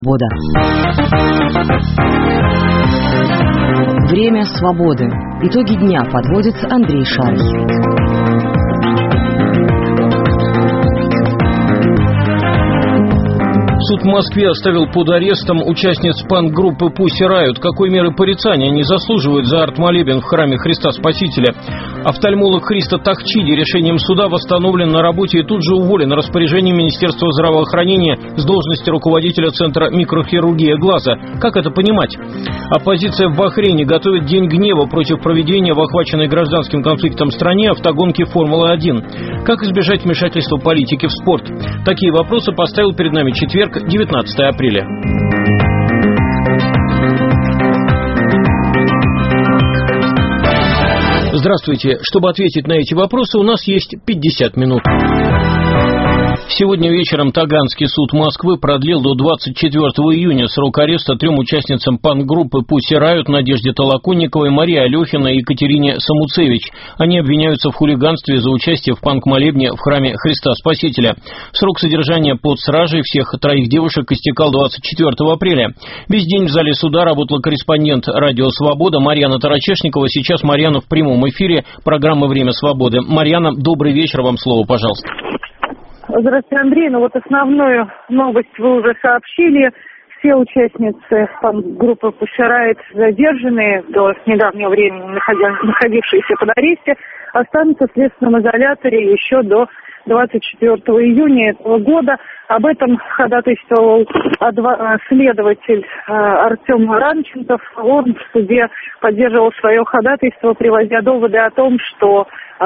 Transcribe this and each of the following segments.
Свобода. Время свободы. Итоги дня подводит Андрей Шарий. Суд в Москве оставил под арестом участниц панк-группы Pussy Riot. Какой меры порицания они заслуживают за арт-молебен в храме Христа Спасителя? Офтальмолог Христо Тахчиди решением суда восстановлен на работе и тут же уволен распоряжением Министерства здравоохранения с должности руководителя Центра микрохирургии глаза. Как это понимать? Оппозиция в Бахрейне готовит День гнева против проведения в охваченной гражданским конфликтом стране автогонки Формулы-1. Как избежать вмешательства политики в спорт? Такие вопросы поставил перед нами четверг, 19 апреля. Здравствуйте. Чтобы ответить на эти вопросы, у нас есть 50 минут. Сегодня вечером Таганский суд Москвы продлил до 24 июня срок ареста 3 участницам панк-группы Pussy Riot Надежде Толоконниковой, Марии Алехиной и Екатерине Самуцевич. Они обвиняются в хулиганстве за участие в панк-молебне в храме Христа Спасителя. Срок содержания под стражей всех 3 девушек истекал 24 апреля. Весь день в зале суда работала корреспондент «Радио Свобода» Марьяна Тарачешникова. Сейчас Марьяна в прямом эфире программы «Время свободы». Марьяна, добрый вечер, вам слово, пожалуйста. Здравствуйте, Андрей. Основную новость вы уже сообщили. Все участницы группы Pussy Riot задержанные до недавнего времени, находившиеся под аресте, останутся в следственном изоляторе еще до 24 июня этого года. Об этом ходатайствовал следователь Артем Ранченков. Он в суде поддерживал свое ходатайство, приводя доводы о том, что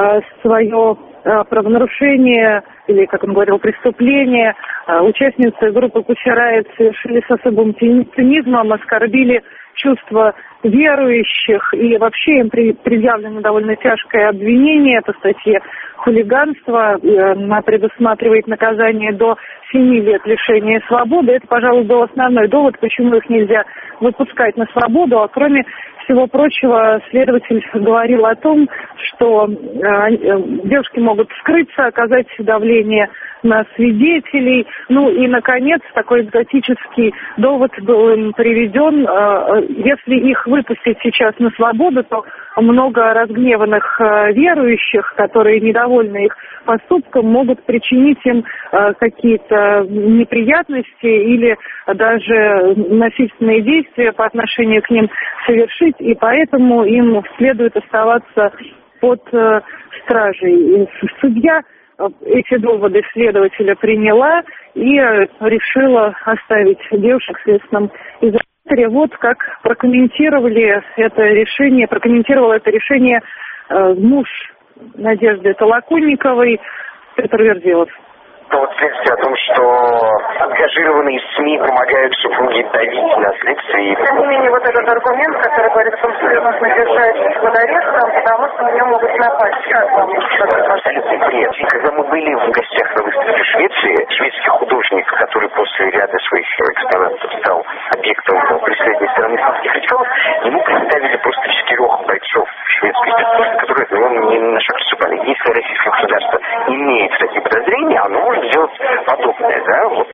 свое правонарушение, или, как он говорил, преступление, участницы группы Pussy Riot совершили с особым цинизмом, оскорбили чувства верующих, и вообще им предъявлено довольно тяжкое обвинение по статье хулиганства. Она предусматривает наказание до 7 лет лишения свободы. Это, пожалуй, был основной довод, почему их нельзя выпускать на свободу. А кроме всего прочего, следователь говорил о том, что девушки могут скрыться, оказать давление на свидетелей. Ну и, наконец, такой экзотический довод был им приведен. Если их выпустить сейчас на свободу, то много разгневанных верующих, которые недовольны их поступком, могут причинить им какие-то неприятности или даже насильственные действия по отношению к ним совершить, и поэтому им следует оставаться под стражей. И судья эти доводы следователя приняла и решила оставить девушек в следственном изоляторе. Вот как прокомментировал это решение муж Надежды Толоконниковой Петр Верзилов. Вот следствие о том, что ангажированные СМИ помогают супруге давить на следствие. Тем не менее, вот этот аргумент, который говорит о том, что нужно держать под арестом, потому что на него могут напасть. Как вам? Абсолютный бред. Когда мы были в гостях на выставке в Швеции, шведский художник, который после ряда своих экспонатов стал объектом преследования стороны исламских радикалов, ему представили просто 4 бойцов шведской спецслужбы, которые от него ни на шаг не ступали. Если российское государство имеет такие подозрения, оно может сделать подобное, да? Вот.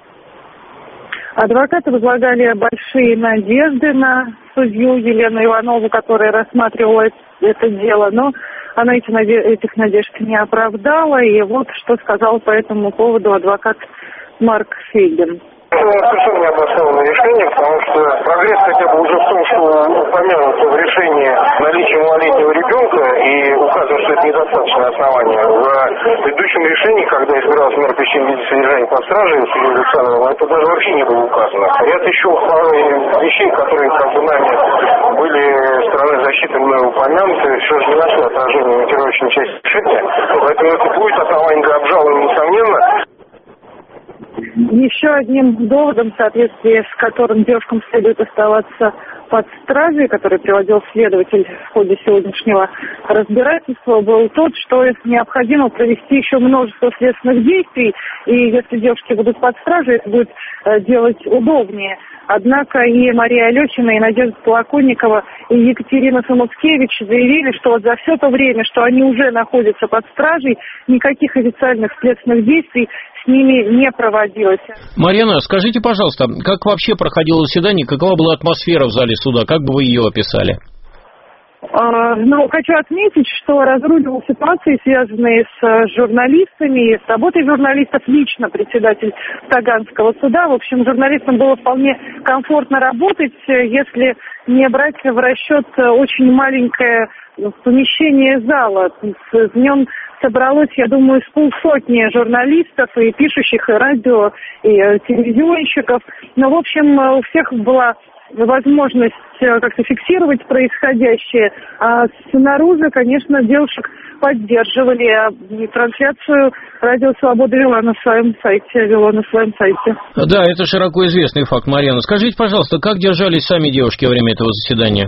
Адвокаты возлагали большие надежды на судью Елену Иванову, которая рассматривала это дело, но она этих надежд не оправдала. И вот что сказал по этому поводу адвокат Марк Фейгин. Совершенно необоснованное решение, потому что прогресс хотя бы уже в том, что упомянуто в решении наличие малолетнего ребенка, и указано, что это недостаточное основание. В предыдущем решении, когда избиралась мера причинного вида содержания под стражей судьей Александровым, это даже вообще не было указано. Ряд еще вещей, которые нами были стороны защиты мной упомянуты, все же не нашло отражения в мотивировочной части решения, поэтому это будет основание для обжалования, несомненно. Еще одним доводом, в соответствии с которым девушкам следует оставаться под стражей, который приводил следователь в ходе сегодняшнего разбирательства, был тот, что необходимо провести еще множество следственных действий, и если девушки будут под стражей, это будет делать удобнее. Однако и Мария Алехина, и Надежда Толоконникова, и Екатерина Самуцевич заявили, что вот за все то время, что они уже находятся под стражей, никаких официальных следственных действий с ними не проводилось. Марьяна, скажите, пожалуйста, как вообще проходило заседание, какова была атмосфера в зале суда, как бы вы ее описали? Хочу отметить, что разруливал ситуации, связанные с журналистами и с работой журналистов, лично председатель Таганского суда. В общем, журналистам было вполне комфортно работать, если не брать в расчет очень маленькое помещение зала. В нем собралось, я думаю, с полсотни журналистов и пишущих, и радио, и телевизионщиков. Но, в общем, у всех была возможность как-то фиксировать происходящее. А снаружи, конечно, девушек поддерживали. А трансляцию Радио Свобода вела на своем сайте. Да, это широко известный факт, Марьяна. Скажите, пожалуйста, как держались сами девушки во время этого заседания?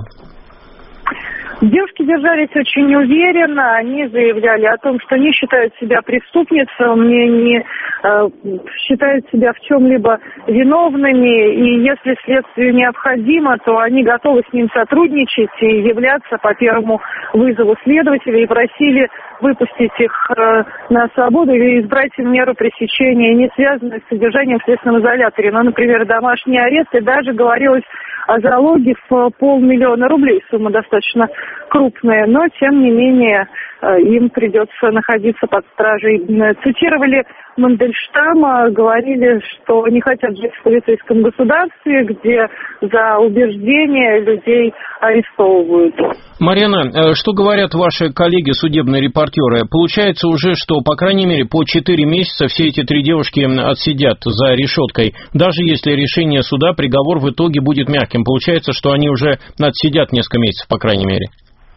Девушки держались очень уверенно, они заявляли о том, что не считают себя преступницами, не считают себя в чем-либо виновными, и если следствию необходимо, то они готовы с ним сотрудничать и являться по первому вызову следователя, и просили выпустить их на свободу или избрать им меру пресечения, не связанную с содержанием в следственном изоляторе, например, домашний арест, и даже говорилось о залоге в 500 000 рублей. Сумма достаточно крупная, но, тем не менее, им придется находиться под стражей. Цитировали Мандельштама, говорили, что не хотят жить в полицейском государстве, где за убеждения людей арестовывают. Марьяна, что говорят ваши коллеги, судебные репортеры? Получается уже, что, по крайней мере, по 4 месяца все эти 3 девушки отсидят за решеткой. Даже если решение суда, приговор в итоге будет мягким. Получается, что они уже отсидят несколько месяцев, по крайней мере.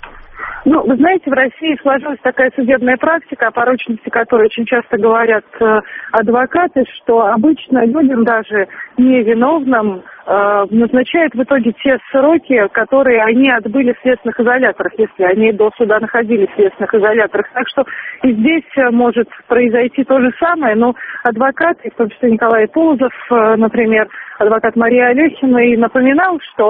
Вы знаете, в России сложилась такая судебная практика, о порочности которой очень часто говорят адвокаты, что обычно людям, даже невиновным, назначают в итоге те сроки, которые они отбыли в следственных изоляторах, если они до суда находились в следственных изоляторах. Так что и здесь может произойти то же самое, но адвокаты, в том числе Николай Полозов, например, адвокат Мария Алехина, и напоминал, что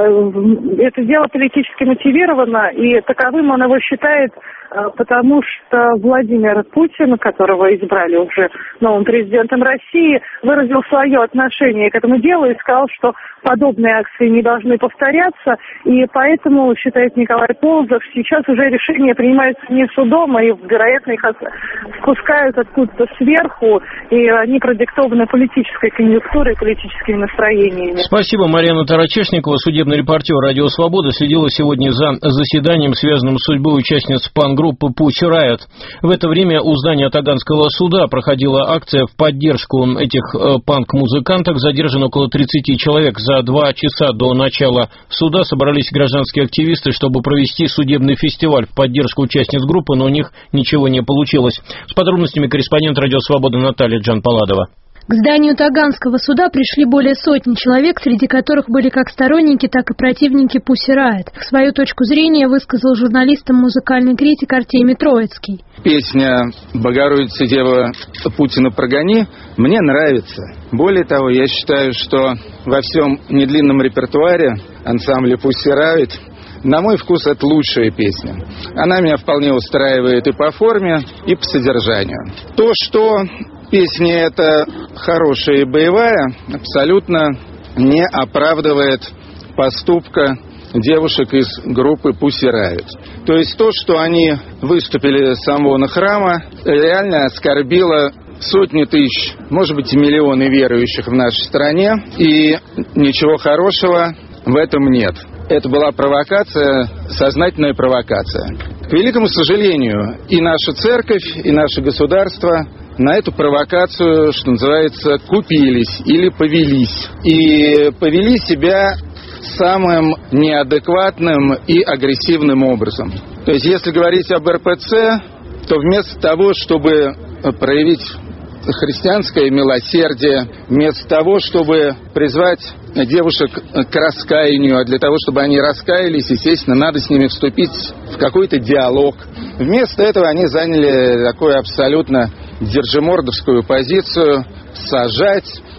это дело политически мотивировано, и таковым он его считает, потому что Владимир Путин, которого избрали уже новым президентом России, выразил свое отношение к этому делу и сказал, что подобные акции не должны повторяться, и поэтому, считает Николай Полозов, сейчас уже решения принимаются не судом, и, вероятно, их спускают откуда-то сверху, и они продиктованы политической конъюнктурой, политическими настроениями. Спасибо, Марьяна Тарачешникова, судебный репортер «Радио Свобода», следила сегодня за заседанием, связанным с судьбой участниц панк-группы Pussy Riot. В это время у здания Таганского суда проходила акция в поддержку этих панк-музыканток. Задержано около 30 человек. За 2 часа до начала суда собрались гражданские активисты, чтобы провести судебный фестиваль в поддержку участниц группы, но у них ничего не получилось. С подробностями корреспондент «Радио Свобода» Наталья Джанпаладова. К зданию Таганского суда пришли более сотни человек, среди которых были как сторонники, так и противники Pussy Riot. Свою точку зрения высказал журналистам музыкальный критик Артемий Троицкий. Песня «Богородица, Дева, Путина прогони» мне нравится. Более того, я считаю, что во всем недлинном репертуаре ансамбля Pussy Riot, на мой вкус, это лучшая песня. Она меня вполне устраивает и по форме, и по содержанию. То, что песня эта хорошая и боевая, абсолютно не оправдывает поступка девушек из группы Pussy Riot. То есть то, что они выступили с амвона храма, реально оскорбило сотни тысяч, может быть, и миллионы верующих в нашей стране, и ничего хорошего в этом нет. Это была провокация, сознательная провокация. К великому сожалению, и наша церковь, и наше государство на эту провокацию, что называется, купились или повелись. И повели себя самым неадекватным и агрессивным образом. То есть, если говорить об РПЦ, то вместо того, чтобы проявить христианское милосердие, вместо того, чтобы призвать девушек к раскаянию, а для того, чтобы они раскаялись, естественно, надо с ними вступить в какой-то диалог. Вместо этого они заняли такую абсолютно держимордовскую позицию: сажать,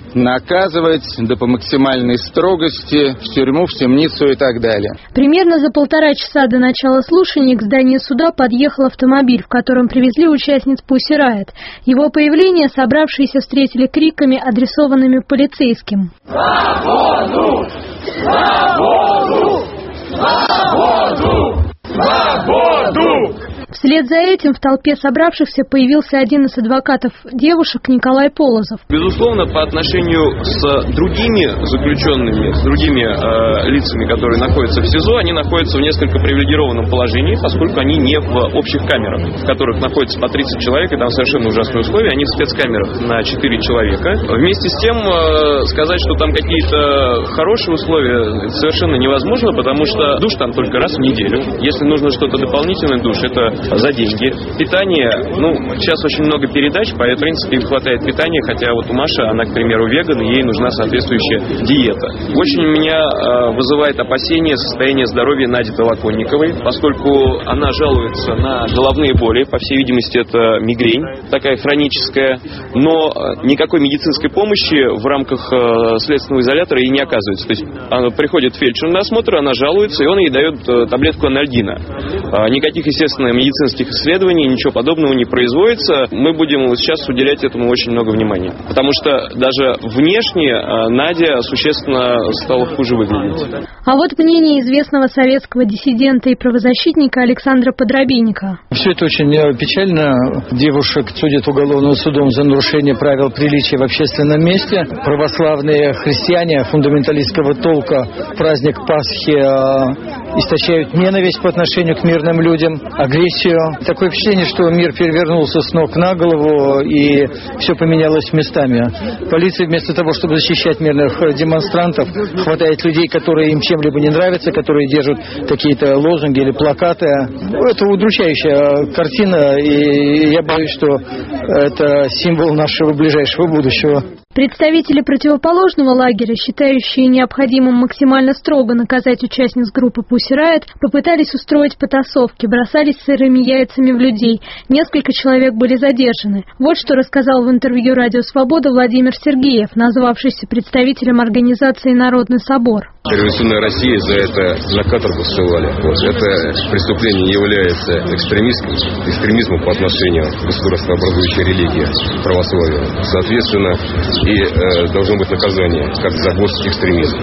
наказывать, да по максимальной строгости, в тюрьму, в темницу и так далее. Примерно за 1,5 часа до начала слушаний к зданию суда подъехал автомобиль, в котором привезли участниц Pussy Riot. Его появление собравшиеся встретили криками, адресованными полицейским. Свободу! Свободу! Свободу! Свободу! Вслед за этим в толпе собравшихся появился один из адвокатов девушек Николай Полозов. Безусловно, по отношению с другими заключенными, с другими лицами, которые находятся в СИЗО, они находятся в несколько привилегированном положении, поскольку они не в общих камерах, в которых находится по 30 человек, и там совершенно ужасные условия, они в спецкамерах на 4 человека. Вместе с тем, сказать, что там какие-то хорошие условия, совершенно невозможно, потому что душ там только раз в неделю. Если нужно что-то дополнительное, душ, это за деньги. Питание, сейчас очень много передач, поэтому, в принципе, им хватает питания, хотя вот у Маши, она, к примеру, веган, и ей нужна соответствующая диета. Очень меня вызывает опасение состояние здоровья Нади Толоконниковой, поскольку она жалуется на головные боли, по всей видимости, это мигрень, такая хроническая, но никакой медицинской помощи в рамках следственного изолятора ей не оказывается. То есть она приходит фельдшер на осмотр, она жалуется, и он ей дает таблетку анальгина. Никаких, естественно, медицинских исследований, ничего подобного не производится. Мы будем сейчас уделять этому очень много внимания. Потому что даже внешне Надя существенно стала хуже выглядеть. А вот мнение известного советского диссидента и правозащитника Александра Подробинника. Все это очень печально. Девушек судят уголовным судом за нарушение правил приличия в общественном месте. Православные христиане фундаменталистского толка праздник Пасхи истощают ненависть по отношению к мирным людям, агрессию. Такое впечатление, что мир перевернулся с ног на голову и все поменялось местами. Полиция вместо того, чтобы защищать мирных демонстрантов, хватает людей, которые им чем-либо не нравятся, которые держат какие-то лозунги или плакаты. Это удручающая картина, и я боюсь, что это символ нашего ближайшего будущего. Представители противоположного лагеря, считающие необходимым максимально строго наказать участниц группы Pussy Riot, попытались устроить потасовки, бросались сырыми яйцами в людей. Несколько человек были задержаны. Вот что рассказал в интервью «Радио Свобода» Владимир Сергеев, назвавшийся представителем организации «Народный собор». Революционная Россия за это на каторгу ссылали. Это преступление является экстремизмом по отношению к государствообразующей религии православия. Соответственно, и должно быть наказание, как за экстремизм,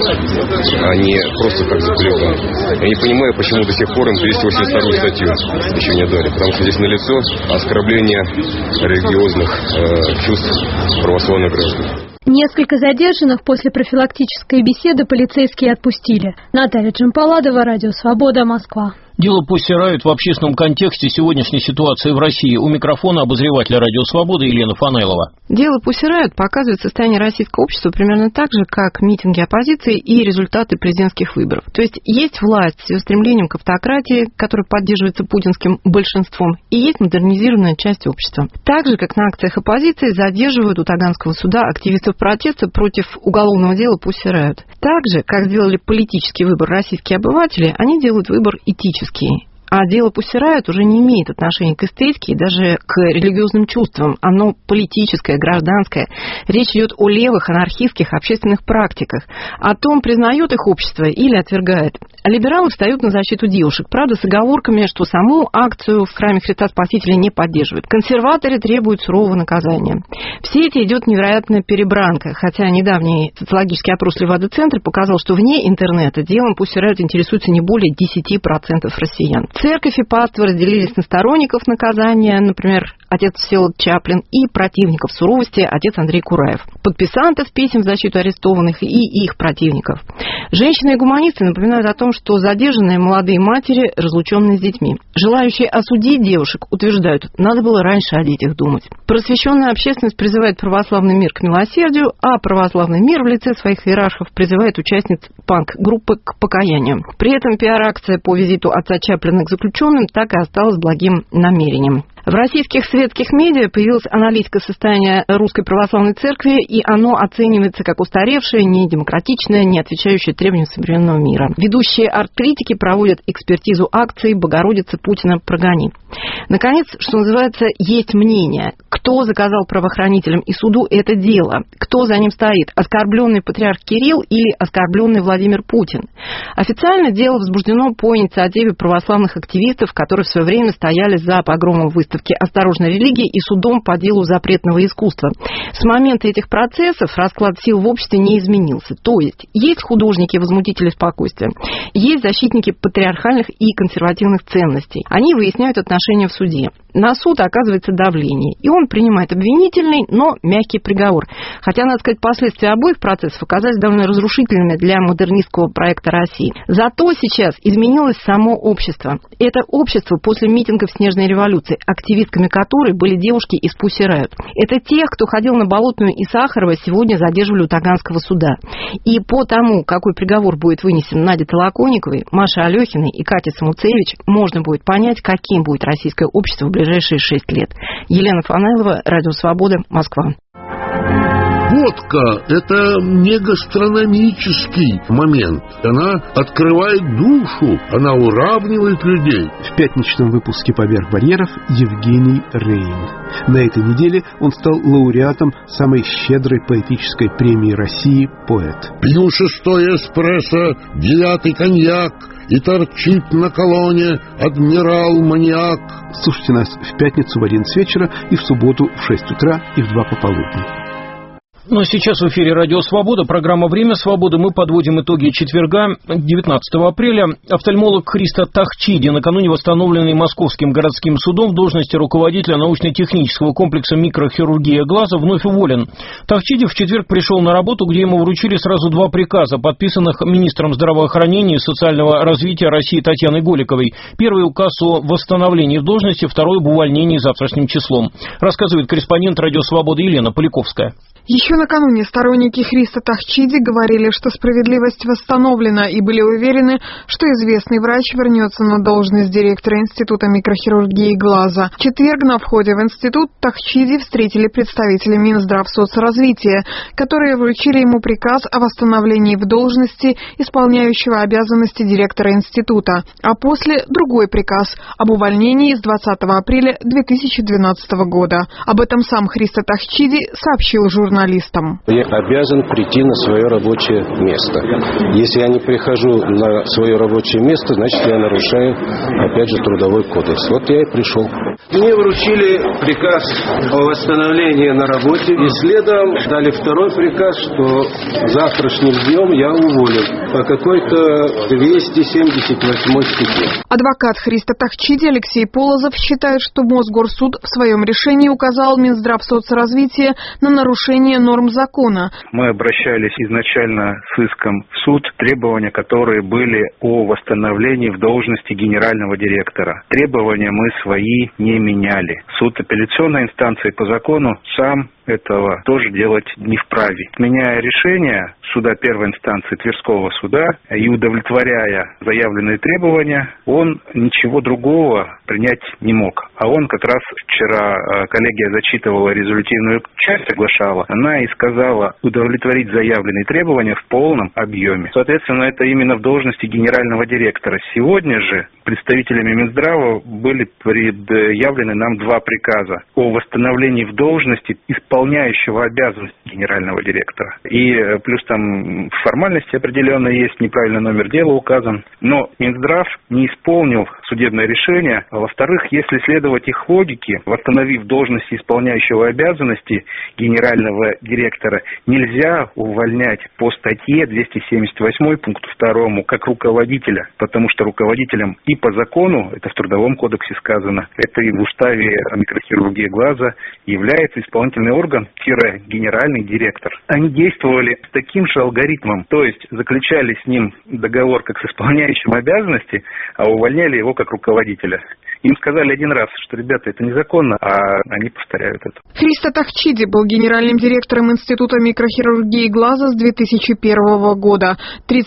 а не просто как за хулиган. Я не понимаю, почему до сих пор им 282 статью еще не дали, потому что здесь налицо оскорбление религиозных чувств православных граждан. Несколько задержанных после профилактической беседы полицейские отпустили. Наталья Джампаладова, Радио Свобода, Москва. Дело Pussy Riot в общественном контексте сегодняшней ситуации в России. У микрофона обозревателя «Радио Свобода» Елена Фанайлова. Дело Pussy Riot показывает состояние российского общества примерно так же, как митинги оппозиции и результаты президентских выборов. То есть власть с ее стремлением к автократии, которая поддерживается путинским большинством, и есть модернизированная часть общества. Так же, как на акциях оппозиции задерживают у Таганского суда активистов протеста против уголовного дела Pussy Riot. Так же, как сделали политический выбор российские обыватели, они делают выбор этический. А дело Pussy Riot уже не имеет отношения к эстетике и даже к религиозным чувствам. Оно политическое, гражданское. Речь идет о левых, анархистских общественных практиках. О том, признает их общество или отвергает. Либералы встают на защиту девушек, правда, с оговорками, что саму акцию в храме Христа Спасителя не поддерживают. Консерваторы требуют сурового наказания. В сети идет невероятная перебранка, хотя недавний социологический опрос Левада-центра показал, что вне интернета делом Pussy Riot интересуется не более 10% россиян. Церковь и паства разделились на сторонников наказания, например, отец Всеволод Чаплин, и противников суровости, отец Андрей Кураев. Подписантов писем в защиту арестованных и их противников. Женщины и гуманисты напоминают о том, что задержанные молодые матери разлученные с детьми. Желающие осудить девушек утверждают, надо было раньше о детях думать. Просвещенная общественность призывает православный мир к милосердию, а православный мир в лице своих иерархов призывает участниц панк-группы к покаянию. При этом пиар-акция по визиту отца Чаплина к заключенным так и осталась благим намерением. В российских светских медиа появилась аналитика состояния Русской Православной Церкви, и оно оценивается как устаревшее, недемократичное, не отвечающее требованиям современного мира. Ведущие арт-критики проводят экспертизу акций «Богородица, Путина, прогони». Наконец, что называется, есть мнение. Кто заказал правоохранителям и суду это дело? Кто за ним стоит? Оскорбленный патриарх Кирилл или оскорбленный Владимир Путин? Официально дело возбуждено по инициативе православных активистов, которые в свое время стояли за погромом выставки «Осторожная религия» и судом по делу запретного искусства. С момента этих процессов расклад сил в обществе не изменился. То есть художники-возмутители спокойствия, есть защитники патриархальных и консервативных ценностей. Они выясняют отношения в суде. На суд оказывается давление, и он принимает обвинительный, но мягкий приговор. Хотя, надо сказать, последствия обоих процессов оказались довольно разрушительными для модернистского проекта России. Зато сейчас изменилось само общество. Это общество после митингов Снежной революции, активистками которой были девушки из Pussy Riot. Это тех, кто ходил на Болотную и Сахарова, сегодня задерживали у Таганского суда. И по тому, какой приговор будет вынесен Наде Толоконниковой, Маше Алехиной и Кате Самуцевич, можно будет понять, каким будет российское общество в ближайшие 6 лет. Елена Фанайлова, Радио Свобода, Москва. Водка – это не гастрономический момент. Она открывает душу, она уравнивает людей. В пятничном выпуске «Поверх барьеров» Евгений Рейн. На этой неделе он стал лауреатом самой щедрой поэтической премии России «Поэт». Пью 6-й эспрессо, 9-й коньяк, и торчит на колонне адмирал-маньяк. Слушайте нас в пятницу в 11 вечера и в субботу в 6 утра и в 2 пополудни. Ну а сейчас в эфире «Радио Свобода», программа «Время свободы». Мы подводим итоги четверга, 19 апреля. Офтальмолог Христо Тахчиди, накануне восстановленный Московским городским судом в должности руководителя научно-технического комплекса микрохирургия глаза, вновь уволен. Тахчиди в четверг пришел на работу, где ему вручили сразу 2 приказа, подписанных министром здравоохранения и социального развития России Татьяной Голиковой. Первый указ о восстановлении в должности, второй об увольнении завтрашним числом. Рассказывает корреспондент «Радио Свобода» Елена Поляковская. Еще накануне сторонники Христо Тахчиди говорили, что справедливость восстановлена, и были уверены, что известный врач вернется на должность директора Института микрохирургии глаза. В четверг на входе в институт Тахчиди встретили представители Минздравсоцразвития, которые вручили ему приказ о восстановлении в должности исполняющего обязанности директора института, а после другой приказ об увольнении с 20 апреля 2012 года. Об этом сам Христо Тахчиди сообщил журналистам. Я обязан прийти на свое рабочее место. Если я не прихожу на свое рабочее место, значит, я нарушаю, опять же, Трудовой кодекс. Вот я и пришел. Мне вручили приказ о восстановлении на работе, и следом дали второй приказ, что завтрашним днем я уволен по какой-то 278 статье. Адвокат Христо Тахчиди Алексей Полозов считает, что Мосгорсуд в своем решении указал Минздравсоцразвития на нарушение норм закона. Мы обращались изначально с иском в суд, требования, которые были о восстановлении в должности генерального директора. Требования мы свои не меняли. Суд апелляционной инстанции по закону сам этого тоже делать не вправе. Меняя решение суда первой инстанции Тверского суда и удовлетворяя заявленные требования, он ничего другого принять не мог. А он как раз вчера коллегия зачитывала резолютивную часть, соглашала. Она и сказала удовлетворить заявленные требования в полном объеме. Соответственно, это именно в должности генерального директора. Сегодня же представителями Минздрава были предъявлены нам 2 приказа о восстановлении в должности исполняющего обязанности генерального директора. И плюс там формальности определенные есть, неправильный номер дела указан. Но Минздрав не исполнил судебное решение. А во-вторых, если следовать их логике, восстановив должности исполняющего обязанности генерального директора, нельзя увольнять по статье 278 пункту 2 как руководителя, потому что руководителем и по закону, это в Трудовом кодексе сказано, это и в уставе о микрохирургии глаза, является исполнительный орган-генеральный директор. Они действовали с таким же алгоритмом, то есть заключали с ним договор как с исполняющим обязанности, а увольняли его как руководителя. Им сказали один раз, что, ребята, это незаконно, а они повторяют это. Христо Тахчиди был генеральным директором Института микрохирургии глаза с 2001 года.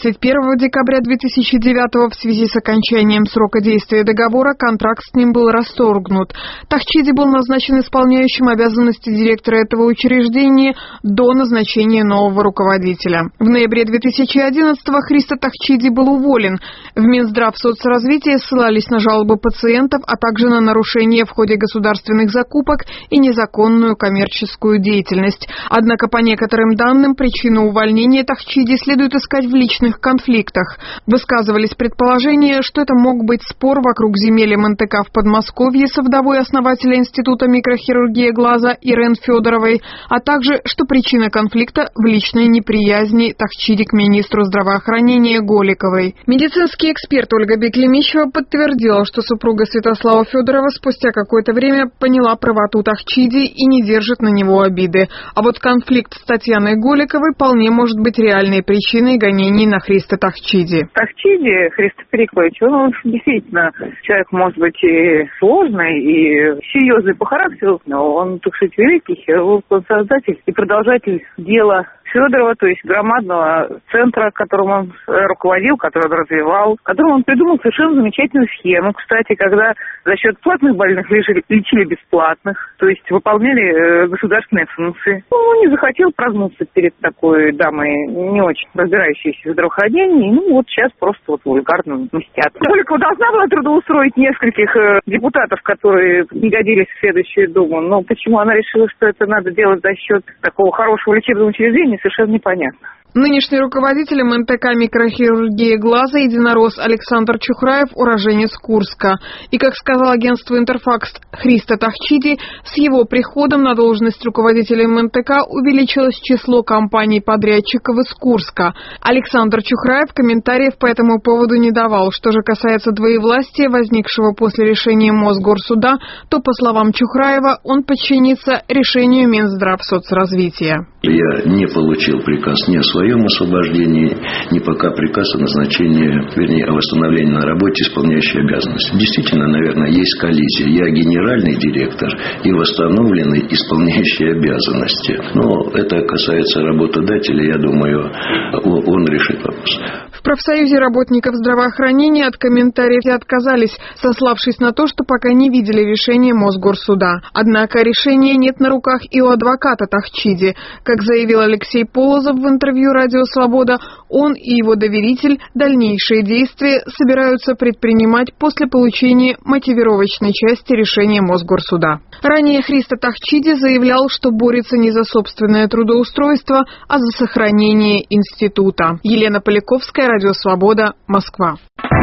31 декабря 2009 в связи с окончанием срока действия договора контракт с ним был расторгнут. Тахчиди был назначен исполняющим обязанности директора этого учреждения до назначения нового руководителя. В ноябре 2011-го Христо Тахчиди был уволен. В Минздравсоцразвитие ссылались на жалобы пациентов, а также на нарушения в ходе государственных закупок и незаконную коммерческую деятельность. Однако, по некоторым данным, причину увольнения Тахчиди следует искать в личных конфликтах. Высказывались предположения, что это мог быть спор вокруг земель МНТК в Подмосковье со вдовой основателя Института микрохирургии глаза Ирен Федоровой, а также, что причина конфликта в личной неприязни Тахчиди к министру здравоохранения Голиковой. Медицинский эксперт Ольга Беклемищева подтвердила, что супруга Святослава Федорова спустя какое-то время поняла правоту Тахчиди и не держит на него обиды. А вот конфликт с Татьяной Голиковой вполне может быть реальной причиной гонений на Христо Тахчиди. Тахчиди, Христо Переклович, он действительно человек, может быть, и сложный, и серьезный по характеру, но он, так сказать, великий хирург, он создатель и продолжатель дела Федорова, то есть громадного центра, которым он руководил, который он развивал, которым он придумал совершенно замечательную схему. Кстати, когда за счет платных больных лечили бесплатных, то есть выполняли государственные функции. Он не захотел прогнуться перед такой дамой, не очень разбирающейся в здравоохранении, вот сейчас просто вульгарно мстят. Голикова должна была трудоустроить нескольких депутатов, которые не годились в следующую Думу, но почему она решила, что это надо делать за счет такого хорошего лечебного учреждения, совершенно непонятно. Нынешний руководитель МНТК микрохирургии глаза единорос Александр Чухраев, уроженец Курска. И, как сказал агентству «Интерфакс» Христо Тахчиди, с его приходом на должность руководителя МНТК увеличилось число компаний-подрядчиков из Курска. Александр Чухраев комментариев по этому поводу не давал. Что же касается двоевластия, возникшего после решения Мосгорсуда, то, по словам Чухраева, он подчинится решению Минздравсоцразвития. Я не получил приказ ни о своем освобождении, ни пока приказ о назначении, о восстановлении на работе исполняющей обязанности. Действительно, наверное, есть коллизия. Я генеральный директор и восстановленный исполняющий обязанности. Но это касается работодателя, я думаю, он решит вопрос. В профсоюзе работников здравоохранения от комментариев отказались, сославшись на то, что пока не видели решения Мосгорсуда. Однако решения нет на руках и у адвоката Тахчиди. Как заявил Алексей Полозов в интервью «Радио Свобода», он и его доверитель дальнейшие действия собираются предпринимать после получения мотивировочной части решения Мосгорсуда. Ранее Христо Тахчиди заявлял, что борется не за собственное трудоустройство, а за сохранение института. Елена Поляковская, Радио Свобода, Москва.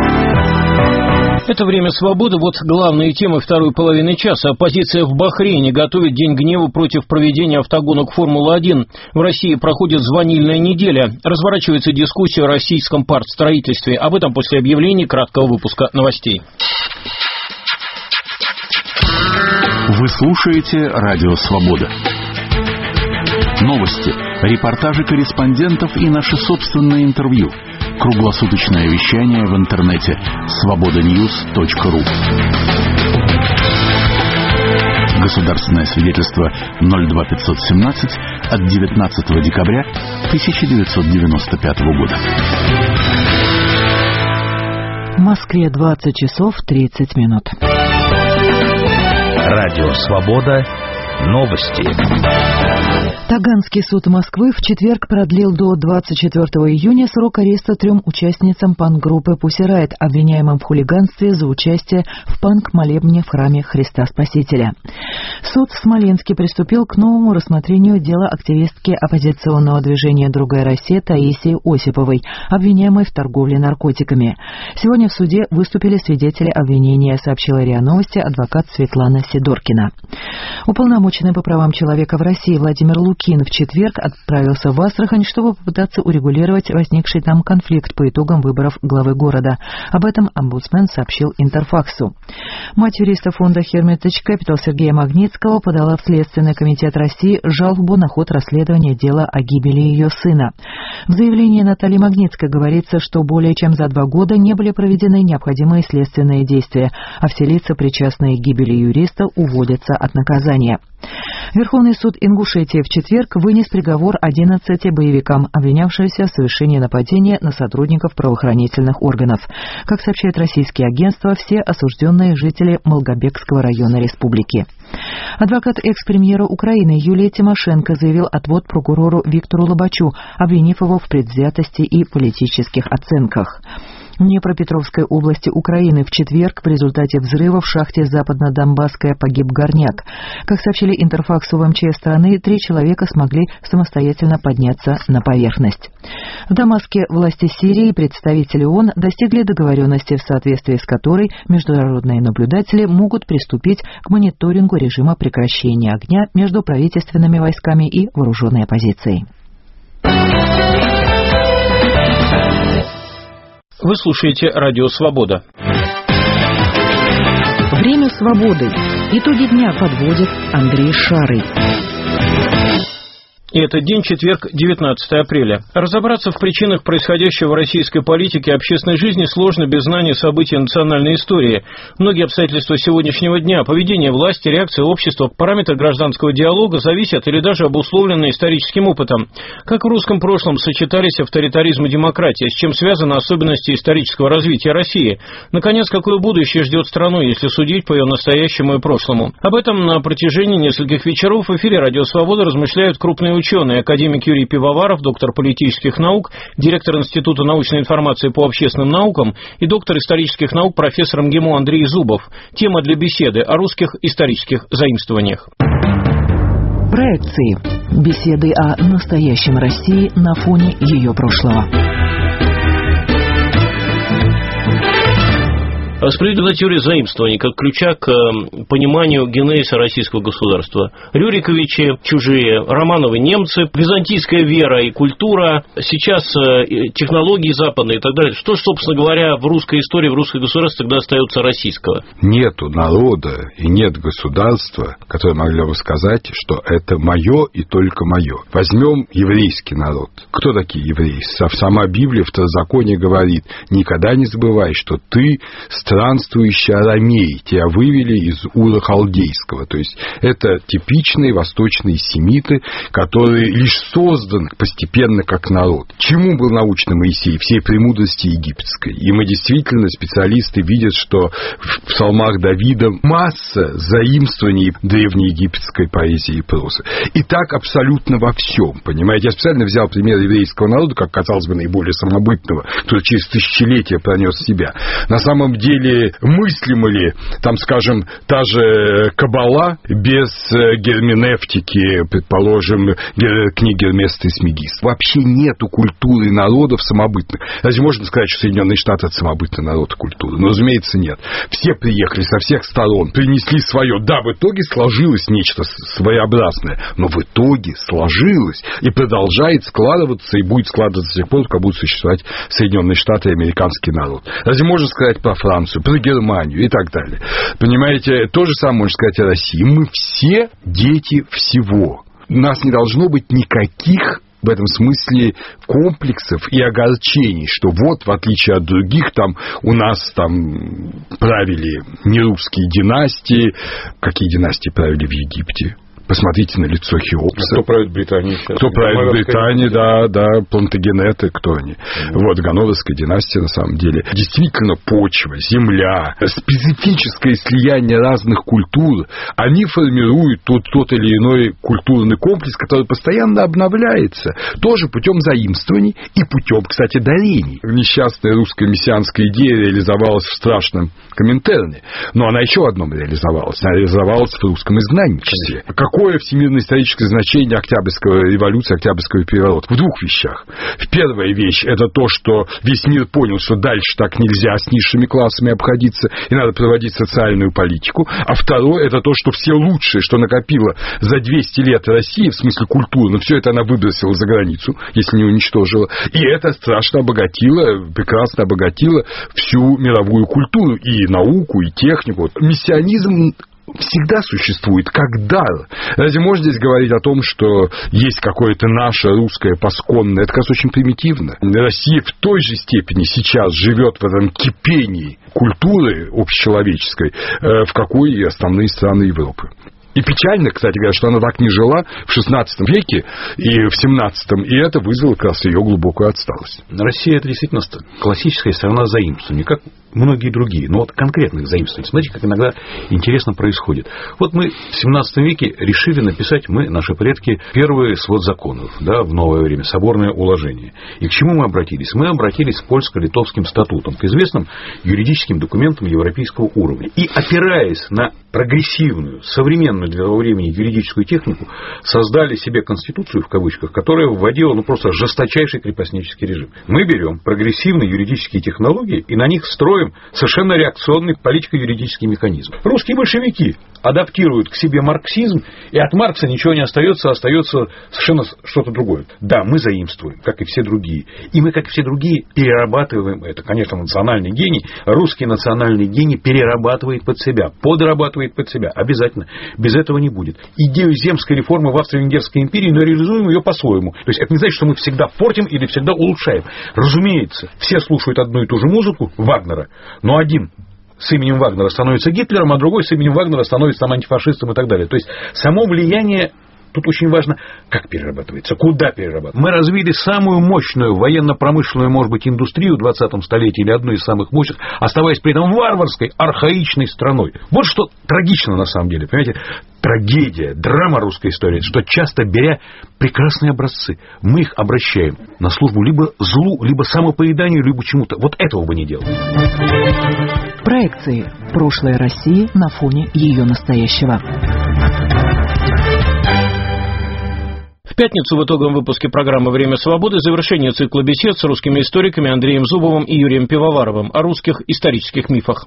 Это «Время свободы». Вот главные темы второй половины часа. Оппозиция в Бахрейне готовит День гнева против проведения автогонок Формулы-1. В России проходит звонильная неделя. Разворачивается дискуссия о российском партстроительстве. Об этом после объявлений краткого выпуска новостей. Вы слушаете «Радио Свобода». Новости, репортажи корреспондентов и наши собственные интервью. Круглосуточное вещание в интернете svobodanews.ru. Государственное свидетельство 02517 от 19 декабря 1995 года. В Москве 20 часов 30 минут. Радио «Свобода». Новости. Таганский суд Москвы в четверг продлил до 24 июня срок ареста 3 участницам панк-группы «Пусси Райот», обвиняемым в хулиганстве за участие в панк-молебне в храме Христа Спасителя. Суд в Смоленске приступил к новому рассмотрению дела активистки оппозиционного движения «Другая Россия» Таисии Осиповой, обвиняемой в торговле наркотиками. Сегодня в суде выступили свидетели обвинения, сообщила РИА Новости адвокат Светлана Сидоркина. Уполномоченный Уполномоченный по правам человека в России Владимир Лукин в четверг отправился в Астрахань, чтобы попытаться урегулировать возникший там конфликт по итогам выборов главы города. Об этом омбудсмен сообщил Интерфаксу. Мать юриста фонда Hermitage Capital Сергея Магнитского подала в Следственный комитет России жалобу на ход расследования дела о гибели ее сына. В заявлении Натальи Магнитской говорится, что более чем за 2 года не были проведены необходимые следственные действия, а все лица, причастные к гибели юриста, уводятся от наказания. Верховный суд Ингушетии в четверг вынес приговор 11 боевикам, обвинявшимся в совершении нападения на сотрудников правоохранительных органов. Как сообщает российские агентства, все осужденные жители Малгобекского района республики. Адвокат экс-премьера Украины Юлия Тимошенко заявил отвод прокурору Виктору Лобачу, обвинив его в предвзятости и политических оценках. В Днепропетровской области Украины в четверг в результате взрыва в шахте Западно-Донбасская погиб горняк. Как сообщили Интерфаксу в МЧС страны, 3 человека смогли самостоятельно подняться на поверхность. В Дамаске власти Сирии и представители ООН достигли договоренности, в соответствии с которой международные наблюдатели могут приступить к мониторингу режима прекращения огня между правительственными войсками и вооруженной оппозицией. Вы слушаете «Радио Свобода». Время свободы. Итоги дня подводит Андрей Шарый. И этот день, четверг, 19 апреля. Разобраться в причинах происходящего в российской политике и общественной жизни сложно без знания событий национальной истории. Многие обстоятельства сегодняшнего дня, поведение власти, реакция общества, параметры гражданского диалога зависят или даже обусловлены историческим опытом. Как в русском прошлом сочетались авторитаризм и демократия, с чем связаны особенности исторического развития России. Наконец, какое будущее ждет страну, если судить по ее настоящему и прошлому. Об этом на протяжении нескольких вечеров в эфире «Радио Свобода» размышляют крупные ученые, академик Юрий Пивоваров, доктор политических наук, директор Института научной информации по общественным наукам и доктор исторических наук профессор МГИМО Андрей Зубов. Тема для беседы о русских исторических заимствованиях. Проекции. Беседы о настоящем России на фоне ее прошлого. Справедливая теория заимствований как ключа к пониманию генезиса российского государства. Рюриковичи чужие, Романовы немцы, византийская вера и культура, сейчас технологии западные и так далее. Что, собственно говоря, в русской истории, в русском государстве тогда остается российского? Нету народа и нет государства, которое могло бы сказать, что это мое и только мое. Возьмем еврейский народ. Кто такие евреи? Сама Библия в Второзаконии говорит: никогда не забывай, что ты странствующий арамей, тебя вывели из Ура Халдейского. То есть это типичные восточные семиты, которые лишь созданы постепенно как народ. Чему был научен Моисей? Всей премудрости египетской. И мы действительно, специалисты видят, что в псалмах Давида масса заимствований древнеегипетской поэзии и прозы. И так абсолютно во всем. Понимаете, я специально взял пример еврейского народа, как казалось бы наиболее самобытного, который через тысячелетия пронес себя. На самом деле, мыслимо ли, там, скажем, та же Каббала без герменевтики, предположим, книги Гермеса Трисмегиста? Вообще нету культуры народов самобытных. Разве можно сказать, что Соединенные Штаты — это самобытный народ и культура? Ну, разумеется, нет. Все приехали со всех сторон, принесли свое. Да, в итоге сложилось нечто своеобразное, но в итоге сложилось и продолжает складываться, и будет складываться до тех пор, пока будут существовать Соединенные Штаты и американский народ. Разве можно сказать про Францию, про Германию и так далее? Понимаете, то же самое можно сказать о России. Мы все дети всего. У нас не должно быть никаких в этом смысле комплексов и огорчений, что вот, в отличие от других, там у нас там правили не русские династии. Какие династии правили в Египте? Посмотрите на лицо Хеопса. Кто правит Британией сейчас? Кто правит Британией, да, Плантагенеты, кто они? Вот, Ганноверская династия, на самом деле. Действительно, почва, земля, специфическое слияние разных культур, они формируют тот или иной культурный комплекс, который постоянно обновляется, тоже путем заимствований и путем, кстати, дарений. Несчастная русская мессианская идея реализовалась в страшном Коминтерне, но она еще в одном реализовалась. Она реализовалась в русском изгнанничестве. Какое Какое всемирно-историческое значение Октябрьской революции, Октябрьского переворота? В двух вещах. Первая вещь – это то, что весь мир понял, что дальше так нельзя с низшими классами обходиться, и надо проводить социальную политику. А второе – это то, что все лучшее, что накопила за 200 лет Россия, в смысле культуры, но все это она выбросила за границу, если не уничтожила. И это страшно обогатило, прекрасно обогатило всю мировую культуру, и науку, и технику. Миссионизм всегда существует, как дар. Разве можно здесь говорить о том, что есть какое-то наше русское пасконное? Это, кажется, очень примитивно. Россия в той же степени сейчас живет в этом кипении культуры общечеловеческой, в какой и основные страны Европы. И печально, кстати говоря, что она так не жила в XVI веке и в XVII, и это вызвало как раз ее глубокую отсталость. Россия – это действительно классическая страна заимствований, как многие другие, но вот конкретных заимствований. Смотрите, как иногда интересно происходит. Вот мы в XVII веке решили написать, мы, наши предки, первый свод законов, да, в новое время, соборное уложение. И к чему мы обратились? Мы обратились к польско-литовским статутам, к известным юридическим документам европейского уровня. И, опираясь на прогрессивную, современную для того времени юридическую технику, создали себе конституцию, в кавычках, которая вводила просто жесточайший крепостнический режим. Мы берем прогрессивные юридические технологии и на них строим совершенно реакционный политико-юридический механизм. Русские большевики адаптируют к себе марксизм, и от Маркса ничего не остается, остается совершенно что-то другое. Да, мы заимствуем, как и все другие. И мы, как и все другие, перерабатываем это. Конечно, национальный гений, русский национальный гений перерабатывает под себя, подрабатывает под себя. Обязательно. Без этого не будет. Идею земской реформы в Австро-Венгерской империи, но реализуем ее по-своему. То есть это не значит, что мы всегда портим или всегда улучшаем. Разумеется, все слушают одну и ту же музыку Вагнера, но один с именем Вагнера становится Гитлером, а другой с именем Вагнера становится там антифашистом и так далее. То есть само влияние тут очень важно, как перерабатывается, куда перерабатывается. Мы развили самую мощную военно-промышленную, может быть, индустрию в 20 столетии, или одну из самых мощных, оставаясь при этом варварской, архаичной страной. Вот что трагично на самом деле, понимаете? Трагедия, драма русской истории, что часто, беря прекрасные образцы, мы их обращаем на службу либо злу, либо самопоеданию, либо чему-то. Вот этого бы не делать. Проекции. Прошлое России на фоне ее настоящего. В пятницу в итоговом выпуске программы «Время свободы» завершение цикла бесед с русскими историками Андреем Зубовым и Юрием Пивоваровым о русских исторических мифах.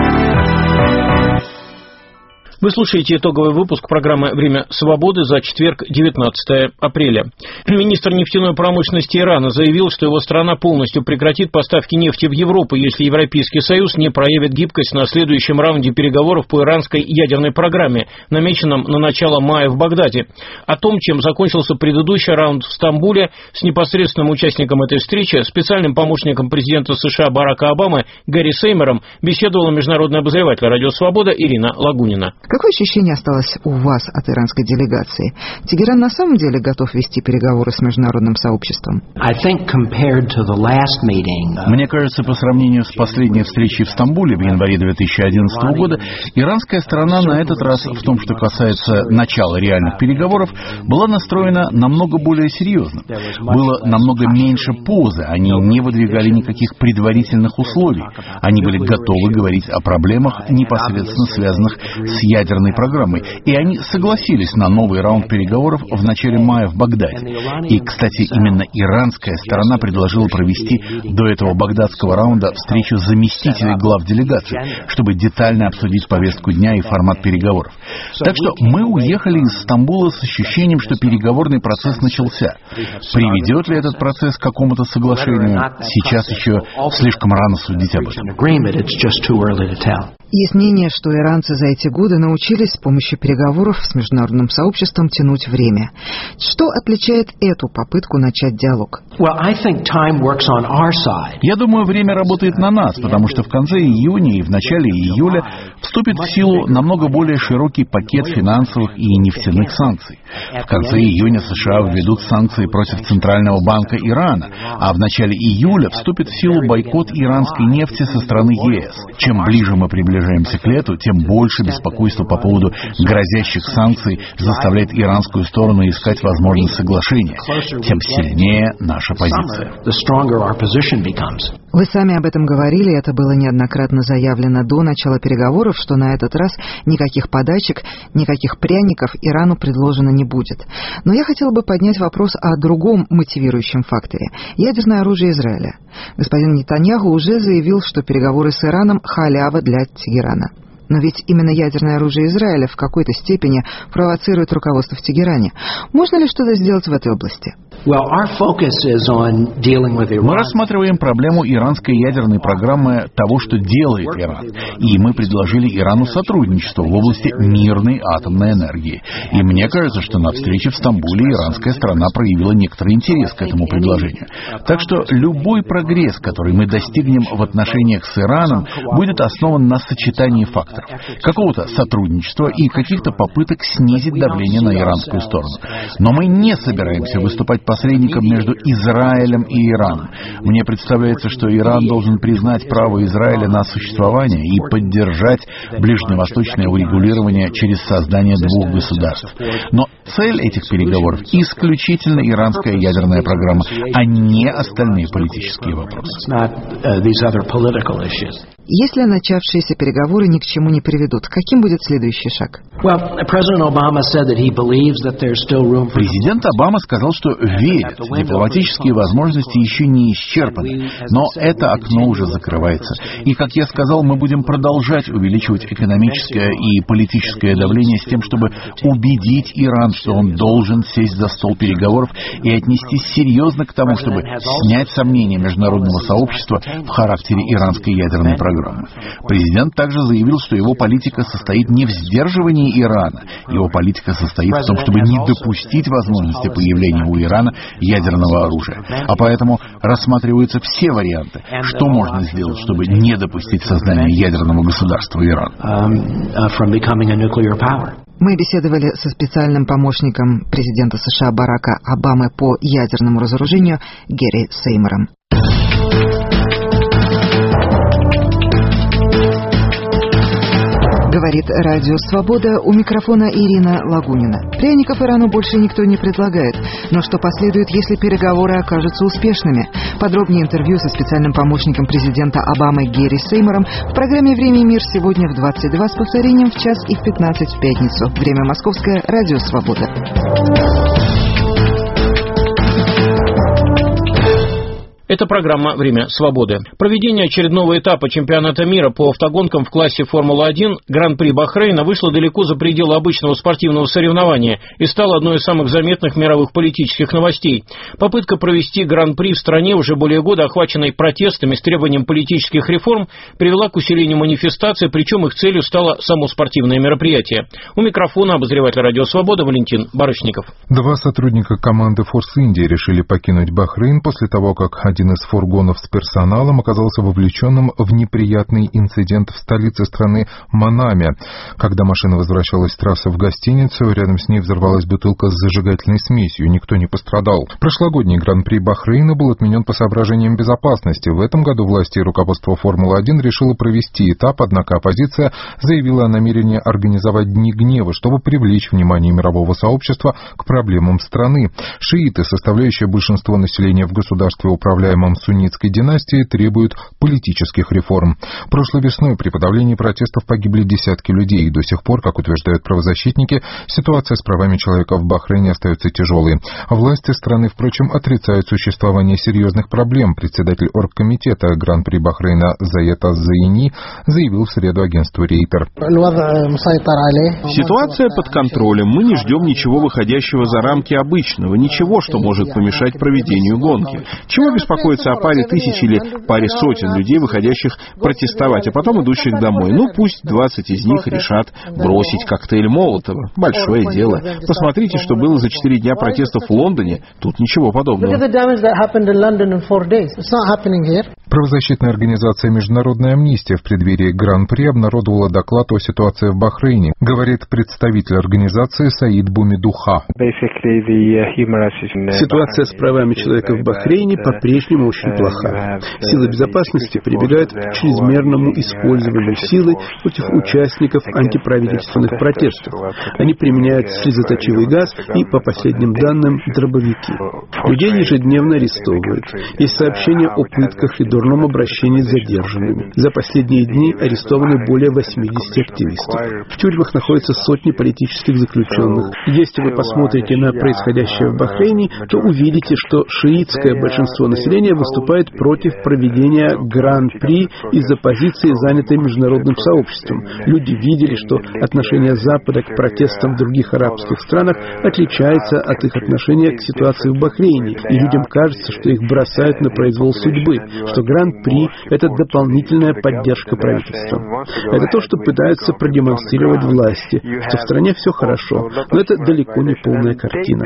Вы слушаете итоговый выпуск программы «Время свободы» за четверг, 19 апреля. Министр нефтяной промышленности Ирана заявил, что его страна полностью прекратит поставки нефти в Европу, если Европейский Союз не проявит гибкость на следующем раунде переговоров по иранской ядерной программе, намеченном на начало мая в Багдаде. О том, чем закончился предыдущий раунд в Стамбуле, с непосредственным участником этой встречи, специальным помощником президента США Барака Обамы Гэри Сеймером, беседовала международный обозреватель «Радио Свобода» Ирина Лагунина. Какое ощущение осталось у вас от иранской делегации? Тегеран на самом деле готов вести переговоры с международным сообществом? Мне кажется, по сравнению с последней встречей в Стамбуле в январе 2011 года, иранская сторона на этот раз, в том, что касается начала реальных переговоров, была настроена намного более серьезно. Было намного меньше позы, они не выдвигали никаких предварительных условий. Они были готовы говорить о проблемах, непосредственно связанных с ядерной программой, и они согласились на новый раунд переговоров в начале мая в Багдаде. И, кстати, именно иранская сторона предложила провести до этого багдадского раунда встречу заместителей глав делегаций, чтобы детально обсудить повестку дня и формат переговоров. Так что мы уехали из Стамбула с ощущением, что переговорный процесс начался. Приведет ли этот процесс к какому-то соглашению, сейчас еще слишком рано судить об этом. Есть мнение, что иранцы за эти годы научились с помощью переговоров с международным сообществом тянуть время. Что отличает эту попытку начать диалог? Я думаю, время работает на нас, потому что в конце июня и в начале июля вступит в силу намного более широкий пакет финансовых и нефтяных санкций. В конце июня США введут санкции против Центрального банка Ирана, а в начале июля вступит в силу бойкот иранской нефти со стороны ЕС. Чем ближе мы приближаемся к лету, тем больше беспокойства по поводу грозящих санкций заставляет иранскую сторону искать возможность соглашения, тем сильнее наша позиция. Вы сами об этом говорили, это было неоднократно заявлено до начала переговоров, что на этот раз никаких подачек, никаких пряников Ирану предложено не будет. Но я хотела бы поднять вопрос о другом мотивирующем факторе – ядерное оружие Израиля. Господин Нетаньяху уже заявил, что переговоры с Ираном – халява для Тегерана. Но ведь именно ядерное оружие Израиля в какой-то степени провоцирует руководство в Тегеране. Можно ли что-то сделать в этой области? Мы рассматриваем проблему иранской ядерной программы того, что делает Иран. И мы предложили Ирану сотрудничество в области мирной атомной энергии. И мне кажется, что на встрече в Стамбуле иранская сторона проявила некоторый интерес к этому предложению. Так что любой прогресс, который мы достигнем в отношениях с Ираном, будет основан на сочетании факторов. Какого-то сотрудничества и каких-то попыток снизить давление на иранскую сторону. Но мы не собираемся выступать посредником между Израилем и Ираном. Мне представляется, что Иран должен признать право Израиля на существование и поддержать ближневосточное урегулирование через создание двух государств. Но цель этих переговоров исключительно иранская ядерная программа, а не остальные политические вопросы. Если начавшиеся переговоры ни к чему не приведут, каким будет следующий шаг? Президент Обама сказал, что верит, дипломатические возможности еще не исчерпаны, но это окно уже закрывается. И, как я сказал, мы будем продолжать увеличивать экономическое и политическое давление с тем, чтобы убедить Иран, что он должен сесть за стол переговоров и отнестись серьезно к тому, чтобы снять сомнения международного сообщества в характере иранской ядерной программы. Президент также заявил, что его политика состоит не в сдерживании Ирана. Его политика состоит в том, чтобы не допустить возможности появления у Ирана ядерного оружия. А поэтому рассматриваются все варианты, что можно сделать, чтобы не допустить создания ядерного государства Иран. Мы беседовали со специальным помощником президента США Барака Обамы по ядерному разоружению Гэри Сеймором. Говорит Радио Свобода, у микрофона Ирина Лагунина. Пряников Ирану больше никто не предлагает. Но что последует, если переговоры окажутся успешными? Подробнее интервью со специальным помощником президента Обамы Гэри Сеймором в программе «Время и мир» сегодня в 22 с повторением в час и в 15 в пятницу. Время московское, Радио Свобода. Это программа «Время свободы». Проведение очередного этапа чемпионата мира по автогонкам в классе Формула-1 Гран-при Бахрейна вышло далеко за пределы обычного спортивного соревнования и стало одной из самых заметных мировых политических новостей. Попытка провести Гран-при в стране, уже более года охваченной протестами с требованием политических реформ, привела к усилению манифестаций, причем их целью стало само спортивное мероприятие. У микрофона обозреватель «Радио Свобода» Валентин Барышников. 2 сотрудника команды «Форс Индия» решили покинуть Бахрейн после того, как один из фургонов с персоналом оказался вовлеченным в неприятный инцидент в столице страны Манаме. Когда машина возвращалась с трассы в гостиницу, рядом с ней взорвалась бутылка с зажигательной смесью. Никто не пострадал. Прошлогодний Гран-при Бахрейна был отменен по соображениям безопасности. В этом году власти и руководство Формулы-1 решило провести этап, однако оппозиция заявила о намерении организовать Дни гнева, чтобы привлечь внимание мирового сообщества к проблемам страны. Шииты, составляющие большинство населения в государстве, управляемом суннитской династией, требуют политических реформ. Прошлой весной при подавлении протестов погибли десятки людей, и до сих пор, как утверждают правозащитники, ситуация с правами человека в Бахрейне остается тяжелой. Власти страны, впрочем, отрицают существование серьезных проблем. Председатель оргкомитета Гран-при Бахрейна Заед Az-Zaini заявил в среду агентству Рейтер. Ситуация под контролем. Мы не ждем ничего выходящего за рамки обычного, ничего, что может помешать проведению гонки. Чего беспокоиться о паре тысяч или паре сотен людей, выходящих протестовать, а потом идущих домой. Ну, пусть 20 из них решат бросить коктейль Молотова. Большое дело. Посмотрите, что было за 4 дня протестов в Лондоне. Тут ничего подобного. Правозащитная организация «Международная амнистия» в преддверии Гран-при обнародовала доклад о ситуации в Бахрейне, говорит представитель организации Саид Бумидуха. Ситуация с правами человека в Бахрейне по-прежнему по-нынешнему очень плоха. Силы безопасности прибегают к чрезмерному использованию силы против участников антиправительственных протестов. Они применяют слезоточивый газ и, по последним данным, дробовики. Людей ежедневно арестовывают. Есть сообщения о пытках и дурном обращении с задержанными. За последние дни арестованы более 80 активистов. В тюрьмах находятся сотни политических заключенных. Если вы посмотрите на происходящее в Бахрейне, то увидите, что шиитское большинство населения выступает против проведения Гран-при из-за позиции, занятой международным сообществом. Люди видели, что отношение Запада к протестам в других арабских странах отличается от их отношения к ситуации в Бахрейне, и людям кажется, что их бросают на произвол судьбы, что Гран-при – это дополнительная поддержка правительства. Это то, что пытаются продемонстрировать власти, что в стране все хорошо, но это далеко не полная картина.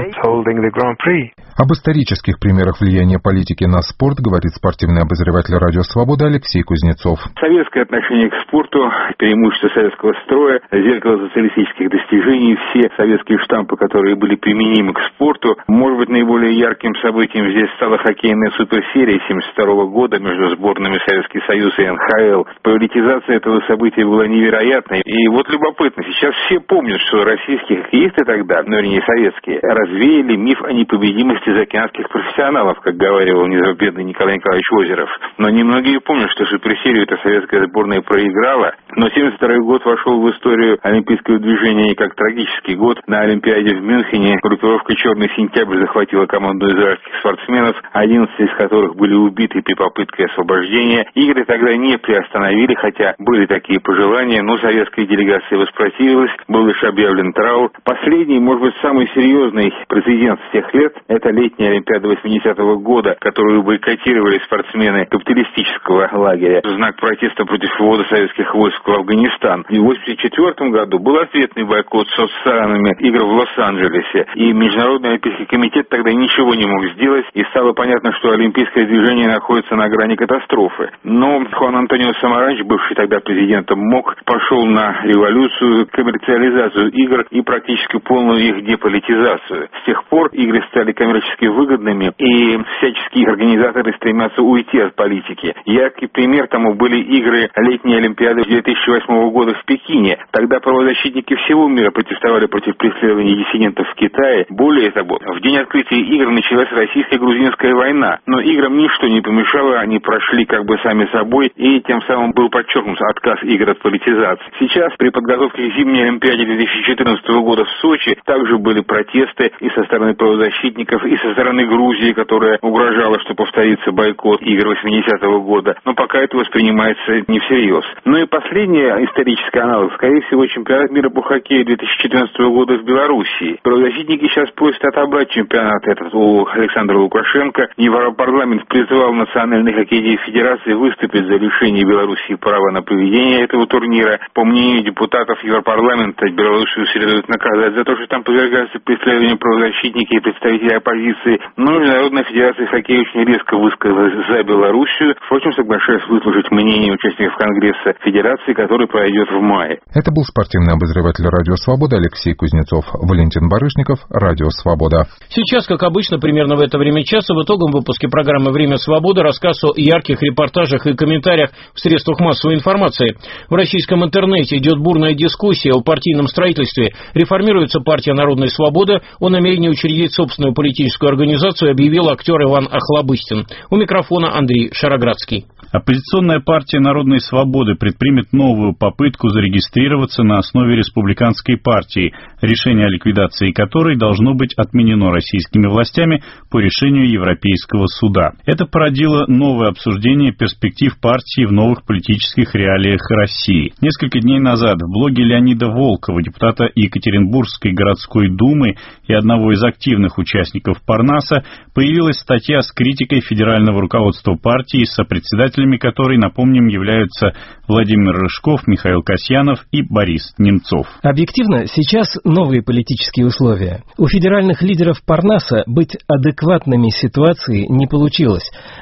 Об исторических примерах влияния политики на спорт говорит спортивный обозреватель «Радио Свобода» Алексей Кузнецов. Советское отношение к спорту, преимущество советского строя, зеркало социалистических достижений, все советские штампы, которые были применимы к спорту. Может быть, наиболее ярким событием здесь стала хоккейная суперсерия 1972 года между сборными Советский Союз и НХЛ. Приоритизация этого события была невероятной. И вот любопытно, сейчас все помнят, что российские хоккеисты тогда, ну вернее советские, развеяли миф о непобедимости заокеанских профессионалов, как говорил бедный Николай Николаевич Озеров. Но немногие помнят, что суперсерию эта советская сборная проиграла. Но 1972 год вошел в историю олимпийского движения как трагический год. На Олимпиаде в Мюнхене группировка «Черный сентябрь» захватила команду израильских спортсменов, 11 из которых были убиты при попытке освобождения. Игры тогда не приостановили, хотя были такие пожелания, но советская делегация воспротивилась, был лишь объявлен траур. Последний, может быть, самый серьезный прецедент с тех лет – это летняя Олимпиада 80-го года, которую бойкотировали спортсмены капиталистического лагеря в знак протеста против ввода советских войск в Афганистан. И в 1984 году был ответный бойкот соцстранами игр в Лос-Анджелесе, и Международный олимпийский комитет тогда ничего не мог сделать, и стало понятно, что олимпийское движение находится на грани катастрофы. Но Хуан Антонио Самаранч, бывший тогда президентом МОК, пошел на революцию, коммерциализацию игр и практически полную их деполитизацию. С тех пор игры стали коммерчески выгодными, и всяческие организаторы стремятся уйти от политики. Яркий пример тому были игры летней Олимпиады 2008 года в Пекине. Тогда правозащитники всего мира протестовали против преследования диссидентов в Китае. Более того, в день открытия игр началась российско-грузинская война. Но играм ничто не помешало, они прошли как бы сами собой, и тем самым был подчеркнут отказ игр от политизации. Сейчас при подготовке к зимней Олимпиаде 2014 года в Сочи также были протесты и со стороны правозащитников, и со стороны Грузии, которая угрожала, что повторится бойкот игр 80-го года. Но пока это воспринимается не всерьез. Ну и последний исторический аналог, скорее всего, чемпионат мира по хоккею 2014 года в Белоруссии. Правозащитники сейчас просят отобрать чемпионат этот у Александра Лукашенко. Европарламент призвал Национальной хоккейной федерации выступить за лишение Белоруссии права на проведение этого турнира. По мнению депутатов Европарламента, Белоруссию следует наказать за то, что там подвергаются преследованию правозащитники и представители оппозиции. Но Международная федерация хоккея очень резко высказалась за Белоруссию, впрочем, соглашаясь выслушать мнение участников Конгресса Федерации, который пройдет в мае. Это был спортивный обозреватель «Радио Свобода» Алексей Кузнецов. Валентин Барышников, «Радио Свобода». Сейчас, как обычно, примерно в это время часа, в итоговом выпуске программы «Время свободы» рассказ о ярких репортажах и комментариях в средствах массовой информации. В российском интернете идет бурная дискуссия о партийном строительстве. Реформируется партия «Народная свобода». О намерении учредить собственную политическую организацию объявил актер Иван Охлобыстин. У микрофона Андрей Шароградский. Оппозиционная партия «Народной свободы» предпримет новую попытку зарегистрироваться на основе республиканской партии, решение о ликвидации которой должно быть отменено российскими властями по решению Европейского суда. Это породило новое обсуждение перспектив партии в новых политических реалиях России. Несколько дней назад в блоге Леонида Волкова, депутата Екатеринбургской городской думы и одного из активных участников Парнаса, появилась статья с критикой федерального руководства партии, сопредседателями которой, напомним, являются Владимир Рыжков, Михаил Касьянов и Борис Немцов. Объективно, сейчас новые политические условия. У федеральных лидеров Парнаса быть адекватными ситуации не получилось.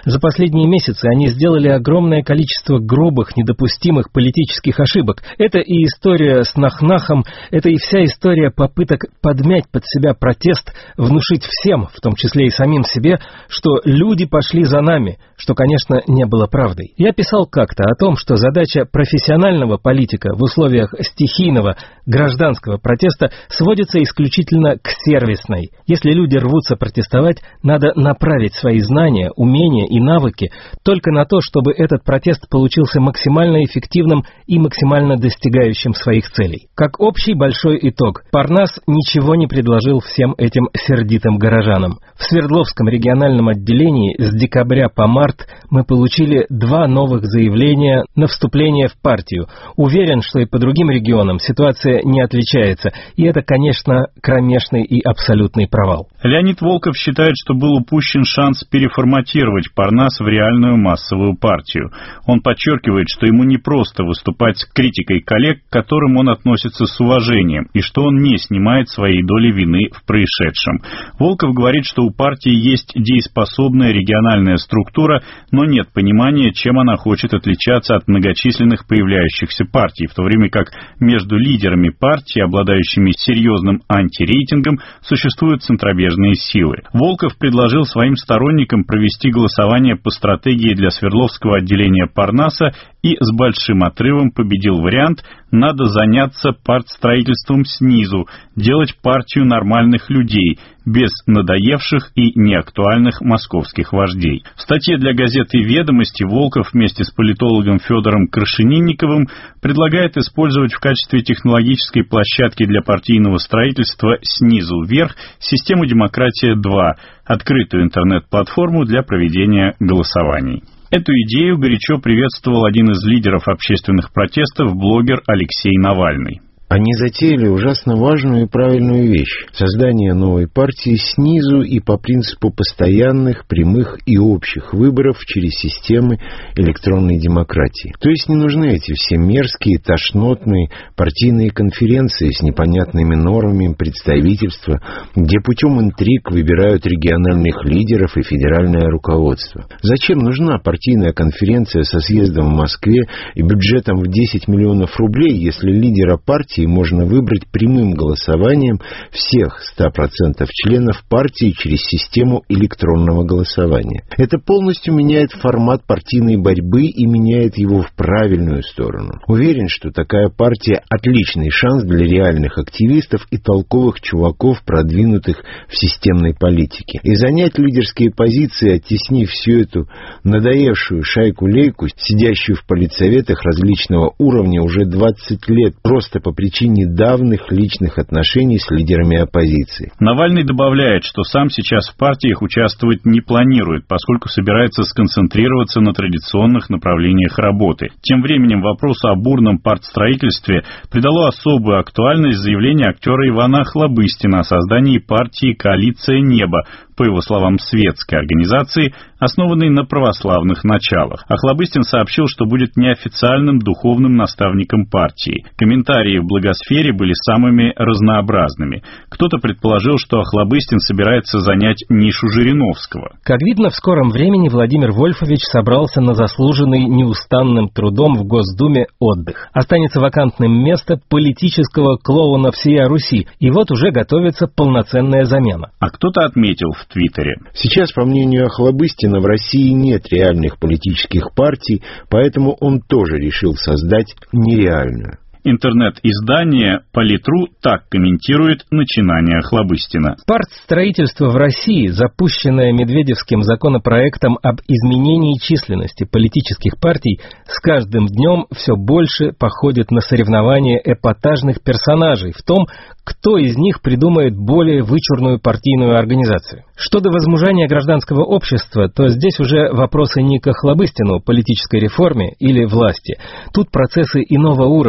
За последние месяцы они сделали огромное количество грубых, недопустимых политических ошибок. Это и история с Нахнахом, это и вся история попыток подмять под себя протест, внушить всем, в том числе и самим себе, что люди пошли за нами, что, конечно, не было правдой. Я писал как-то о том, что задача профессионального политика в условиях стихийного гражданского протеста сводится исключительно к сервисной. Если люди рвутся протестовать, надо направить свои знания, умения и навыки только на то, чтобы этот протест получился максимально эффективным и максимально достигающим своих целей. Как общий большой итог, Парнас ничего не предложил всем этим сердитым горожанам. В Свердловском региональном отделении с декабря по март мы получили 2 новых заявления на вступление в партию. Уверен, что и по другим регионам ситуация не отличается, и это, конечно, кромешный и абсолютный провал. Леонид Волков считает, что был упущен шанс переформатировать Парнас в реальную массовую партию. Он подчеркивает, что ему не просто выступать с критикой коллег, к которым он относится с уважением, и что он не снимает своей доли вины в происшедшем. Волков говорит, что у партии есть дееспособная региональная структура, но нет понимания, чем она хочет отличаться от многочисленных появляющихся партий, в то время как между лидерами партии, обладающими серьезным антирейтингом, существуют центробежные силы. Волков предложил своим сторонникам провести голосование по стратегии для Свердловского отделения Парнаса и с большим отрывом победил вариант «надо заняться партстроительством снизу, делать партию нормальных людей, без надоевших и неактуальных московских вождей». В статье для газеты «Ведомости» Волков вместе с политологом Федором Крашенинниковым предлагает использовать в качестве технологической площадки для партийного строительства снизу вверх систему «Демократия-2», открытую интернет-платформу для проведения голосований. Эту идею горячо приветствовал один из лидеров общественных протестов, блогер Алексей Навальный. Они затеяли ужасно важную и правильную вещь – создание новой партии снизу и по принципу постоянных, прямых и общих выборов через системы электронной демократии. То есть не нужны эти все мерзкие, тошнотные партийные конференции с непонятными нормами представительства, где путем интриг выбирают региональных лидеров и федеральное руководство. Зачем нужна партийная конференция со съездом в Москве и бюджетом в 10 миллионов рублей, если лидера партии можно выбрать прямым голосованием всех 100% членов партии через систему электронного голосования? Это полностью меняет формат партийной борьбы и меняет его в правильную сторону. Уверен, что такая партия – отличный шанс для реальных активистов и толковых чуваков, продвинутых в системной политике. И занять лидерские позиции, оттеснив всю эту надоевшую шайку-лейку, сидящую в политсоветах различного уровня уже 20 лет, просто по причине давних личных отношений с лидерами оппозиции. Навальный добавляет, что сам сейчас в партиях участвовать не планирует, поскольку собирается сконцентрироваться на традиционных направлениях работы. Тем временем вопросу о бурном партстроительстве придало особую актуальность заявление актера Ивана Охлобыстина о создании партии «Коалиция неба», по его словам, светской организации, основанной на православных началах. Охлобыстин сообщил, что будет неофициальным духовным наставником партии. Комментарии в блогосфере были самыми разнообразными. Кто-то предположил, что Охлобыстин собирается занять нишу Жириновского. Как видно, в скором времени Владимир Вольфович собрался на заслуженный неустанным трудом в Госдуме отдых. Останется вакантным место политического клоуна всея Руси, и вот уже готовится полноценная замена. А кто-то отметил в Твиттере: сейчас, по мнению Охлобыстина, в России нет реальных политических партий, поэтому он тоже решил создать нереальную. Интернет-издание «Политру» так комментирует начинание Охлобыстина. Партстроительство в России, запущенное Медведевским законопроектом об изменении численности политических партий, с каждым днем все больше походит на соревнование эпатажных персонажей в том, кто из них придумает более вычурную партийную организацию. Что до возмужания гражданского общества, то здесь уже вопросы не к Охлобыстину, политической реформе или власти. Тут процессы иного уровня.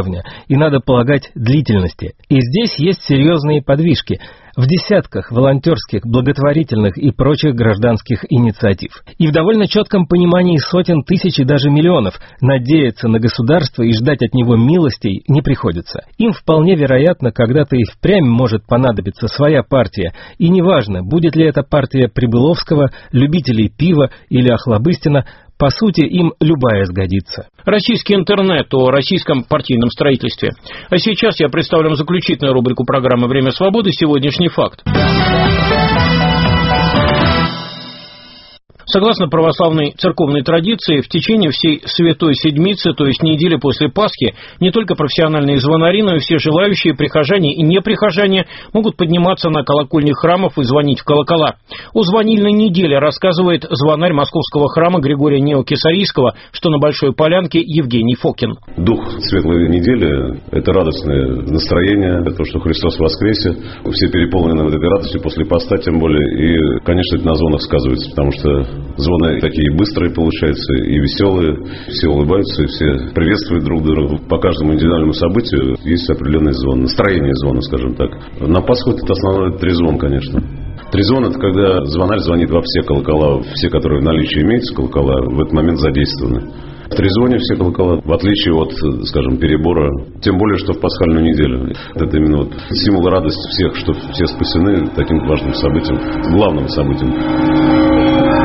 и, надо полагать, длительности. И здесь есть серьезные подвижки в десятках волонтерских, благотворительных и прочих гражданских инициатив. И в довольно четком понимании сотен тысяч и даже миллионов надеяться на государство и ждать от него милостей не приходится. Им вполне вероятно, когда-то и впрямь может понадобиться своя партия, и неважно, будет ли это партия Прибыловского, любителей пива или Охлобыстина, по сути, им любая сгодится. Российский интернет о российском партийном строительстве. А сейчас я представлю вам заключительную рубрику программы «Время свободы. Сегодняшний факт». Согласно православной церковной традиции, в течение всей Святой Седмицы, то есть недели после Пасхи, не только профессиональные звонари, но и все желающие, прихожане и неприхожане, могут подниматься на колокольни храмов и звонить в колокола. О звонильной неделе рассказывает звонарь Московского храма Григория Нео-Кесарийского, что на Большой Полянке, Евгений Фокин. Дух Светлой недели – это радостное настроение, то, что Христос воскресе. Все переполнены этой радостью после поста, тем более. И, конечно, это на звонах сказывается, потому что звоны такие быстрые получаются и веселые, все улыбаются, и все приветствуют друг друга. По каждому индивидуальному событию есть определенный звон, настроение звона, скажем так. На Пасху это основной трезвон, конечно. Трезвон – это когда звонарь звонит во все колокола, все, которые в наличии имеются колокола, в этот момент задействованы. В трезвоне все колокола, в отличие от, скажем, перебора, тем более, что в пасхальную неделю. Это именно вот символ радости всех, что все спасены таким важным событием, главным событием.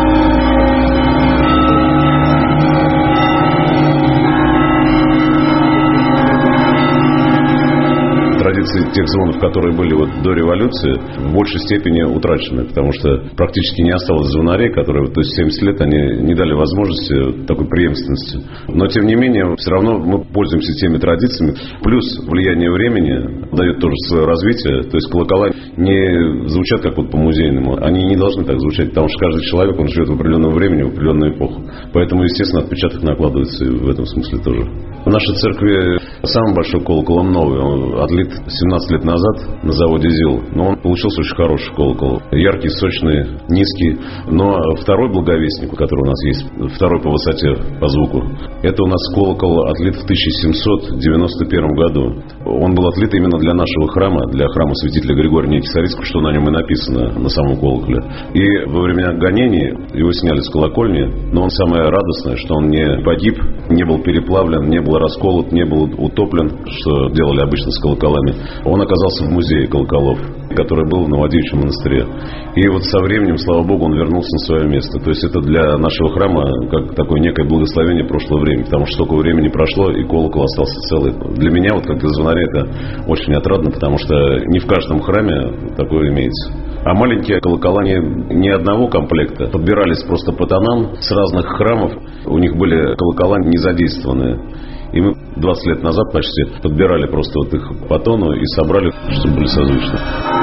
Традиции тех звонов, которые были вот до революции, в большей степени утрачены, потому что практически не осталось звонарей, которые, то есть 70 лет, они не дали возможности такой преемственности. Но, тем не менее, все равно мы пользуемся теми традициями. Плюс влияние времени дает тоже свое развитие. То есть колокола не звучат как вот по-музейному. Они не должны так звучать, потому что каждый человек, он живет в определенном времени, в определенную эпоху. Поэтому, естественно, отпечаток накладывается и в этом смысле тоже. В нашей церкви самый большой колокол, он новый. Он отлит 17 лет назад на заводе ЗИЛ. Но он получился очень хороший колокол. Яркий, сочный, низкий. Но второй благовестник, который у нас есть, второй по высоте, по звуку, это у нас колокол отлит в 1791 году. Он был отлит именно для нашего храма, для храма святителя Григория Нео-Кесарийского, что на нем и написано на самом колоколе. И во времена гонений его сняли с колокольни, но он самое радостное, что он не погиб, не был переплавлен, не был расколот, не был утоплен, что делали обычно с колоколами. Он оказался в музее колоколов, который был в Новодевичьем монастыре. И вот со временем, слава Богу, он вернулся на свое место. То есть это для нашего храма как такое некое благословение прошлого времени, потому что столько времени прошло, и колокол остался целый. Для меня, вот как для звонаря, это очень отрадно, потому что не в каждом храме такое имеется. А маленькие колокола не одного комплекта. Подбирались просто по тонам с разных храмов. У них были колокола не задействованные. И мы 20 лет назад почти подбирали просто вот их по тону и собрали, чтобы были созвучны.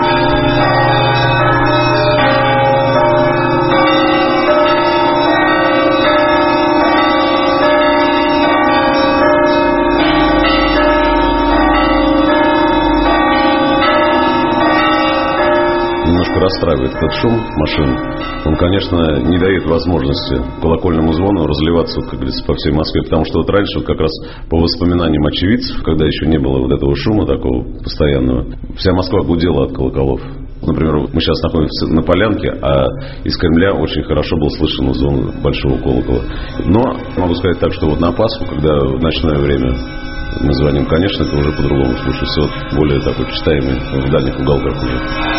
Немножко расстраивает этот шум машин. Он, конечно, не дает возможности колокольному звону разливаться, как говорится, по всей Москве. Потому что вот раньше, как раз по воспоминаниям очевидцев, когда еще не было вот этого шума такого постоянного, вся Москва гудела от колоколов. Например, мы сейчас находимся на Полянке, а из Кремля очень хорошо был слышен звон большого колокола. Но могу сказать так, что вот на Пасху, когда в ночное время мы звоним, конечно, это уже по-другому слышится, вот более такой читаемый в дальних уголках уже.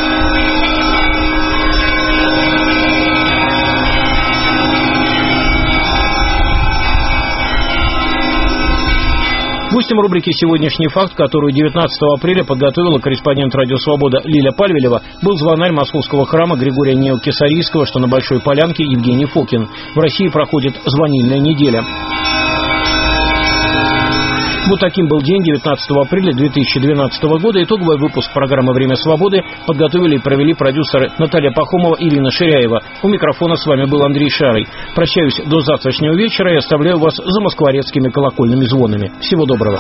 Гостем рубрики «Сегодняшний факт», которую 19 апреля подготовила корреспондент «Радио Свобода» Лиля Пальвелева, был звонарь Московского храма Григория Нео-Кесарийского, что на Большой Полянке, Евгений Фокин. В России проходит звонильная неделя. Вот таким был день 19 апреля 2012 года. Итоговый выпуск программы «Время свободы» подготовили и провели продюсеры Наталья Пахомова и Ирина Ширяева. У микрофона с вами был Андрей Шарый. Прощаюсь до завтрашнего вечера и оставляю вас за москворецкими колокольными звонами. Всего доброго.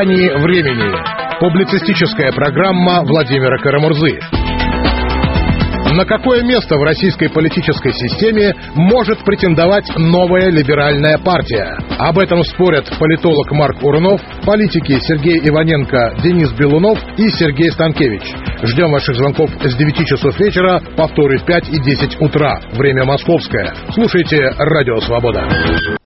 грани времени». Публицистическая программа Владимира Карамурзы. На какое место в российской политической системе может претендовать новая либеральная партия? Об этом спорят политолог Марк Урнов, политики Сергей Иваненко, Денис Белунов и Сергей Станкевич. Ждем ваших звонков с 9 часов вечера, повторы в 5 и 10 утра. Время московское. Слушайте «Радио Свобода».